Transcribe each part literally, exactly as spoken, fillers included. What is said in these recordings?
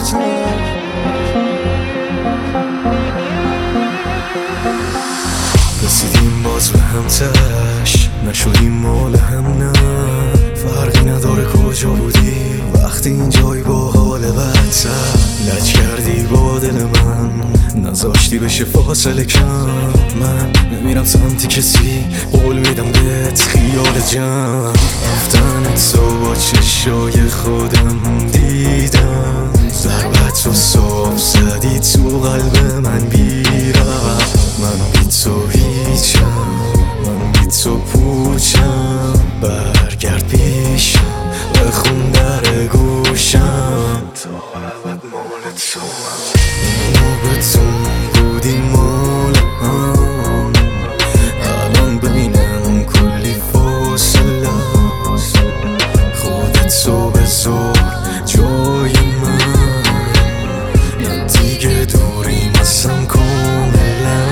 رسیدیم باز به هم تش، نشدیم مال هم نه. فرقی نداره کجا بودی وقتی اینجایی با حال بدتر. لج کردی با دل من، نذاشتی بشه فاصله کم. من نمیرم سمت کسی، قول میدم بهت خیال جمع. رفتنت تو با چشای خودم دیدم، ضربت رو صاف زدی تو قلب من بیرم. من بی تو هیچم، من بی تو پوچم. برگرد پیشم، بخون در گوشم، تا ابد مال تو هم. ما به تو بودیم مال هم، الان ببینم کلی فاصله. خودتو بذار جای من، نه دیگه دوریم ازم کاملا.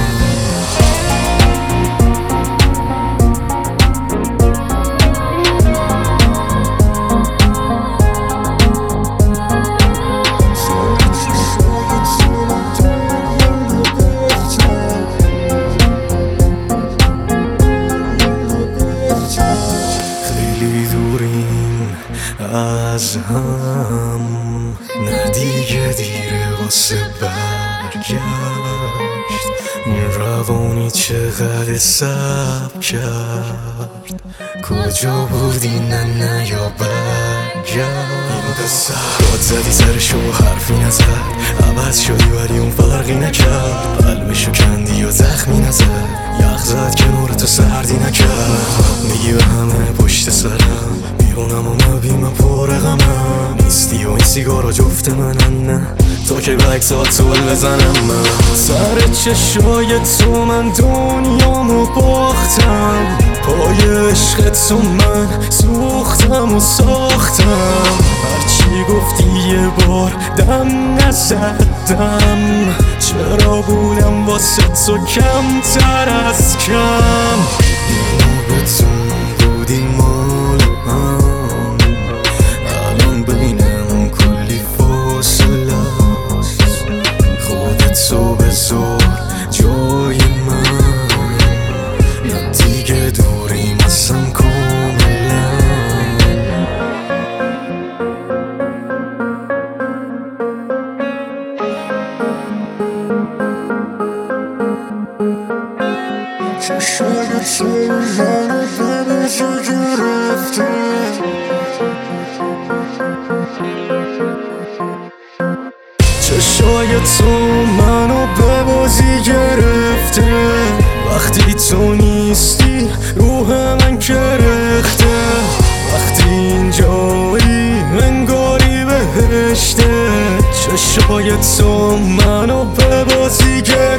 از هم، نه دیگه دیره واسه برگشت. این روانی چقدر صبر کرد، کجا بودی نه نه یا برگرد. این قصه داد زدی سرشو حرفی نزد، عوض شدی ولی اون فرقی نکرد. قلبشو کندی و زخمی نزد، یخ زد کنار تو سردی نکرد. میگی به همه پشت سرم بیرونم و نبی من پر غمم نیستی و این سیگارا جفت منن. نه تا که بکسات تو بزنم من سر چشای تو من دنیامو باختم. پای عشق تو من سوختم و ساختم. هرچی گفتی یه بار دم نزدم، چرا بودم واسه تو کمتر از کم. ما به تو بودیم مال هم، الان ببینم کلی فاصله. خودتو بذار جای من، نه دیگه دوریم ازم کاملا. چشای تو منو به بازی گرفته، چشای تو منو به بازی گرفته. وقتی تو نیستی روح من کرخته، وقتی اینجایی انگاری بهشته. چشای تو منو به بازی گرفته.